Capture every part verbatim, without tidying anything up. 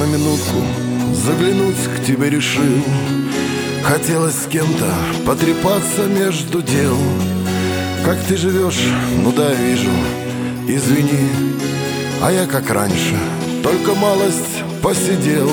минутку заглянуть к тебе решил. Хотелось с кем-то потрепаться между дел. Как ты живешь, ну да, вижу, извини. А я как раньше, только малость посидел.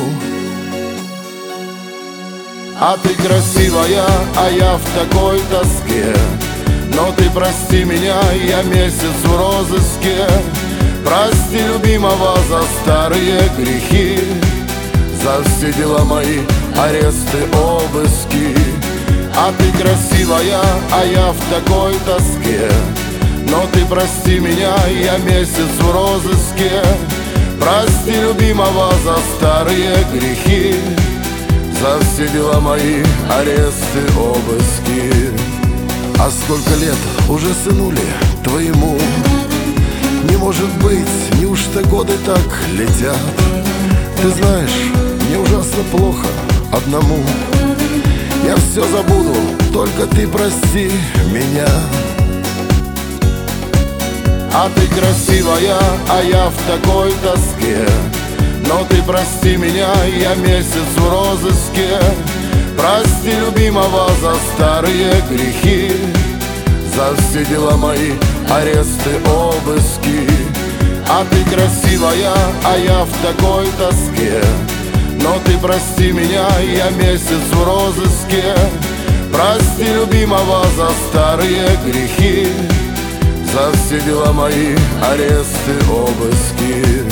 А ты красивая, а я в такой тоске. Но ты прости меня, я месяц в розыске. Прости любимого за старые грехи, за все дела мои, аресты, обыски. А ты красивая, а я в такой тоске. Но ты прости меня, я месяц в розыске. Прости любимого за старые грехи, за все дела мои, аресты, обыски. А сколько лет уже сынули твоему? Не может быть, неужто годы так летят? Ты знаешь, мне ужасно плохо одному. Я все забуду, только ты прости меня. А ты красивая, а я в такой тоске. Но ты прости меня, я месяц в розыске. Прости любимого за старые грехи, за все дела мои, аресты, обыски. А ты красивая, а я в такой тоске. Но ты прости меня, я месяц в розыске. Прости любимого за старые грехи, за все дела мои, аресты, обыски.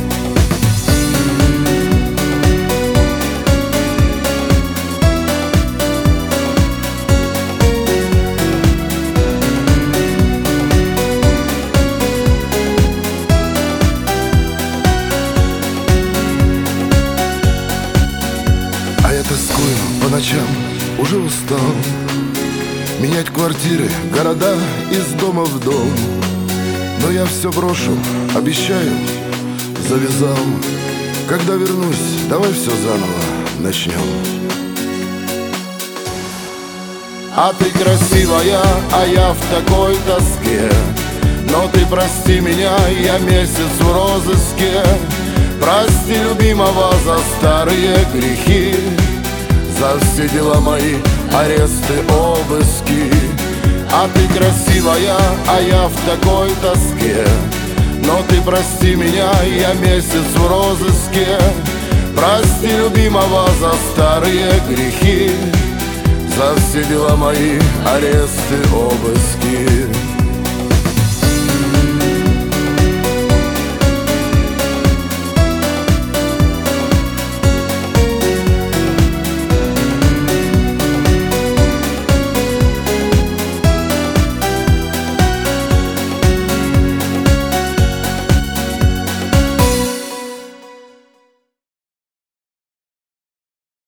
Тоскую по ночам, уже устал менять квартиры, города, из дома в дом. Но я все брошу, обещаю, завязал. Когда вернусь, давай все заново начнем. А ты красивая, а я в такой тоске. Но ты прости меня, я месяц в розыске. Прости любимого за старые грехи, за все дела мои, аресты, обыски. А ты красивая, а я в такой тоске. Но ты прости меня, я месяц в розыске. Прости любимого за старые грехи, за все дела мои, аресты, обыски.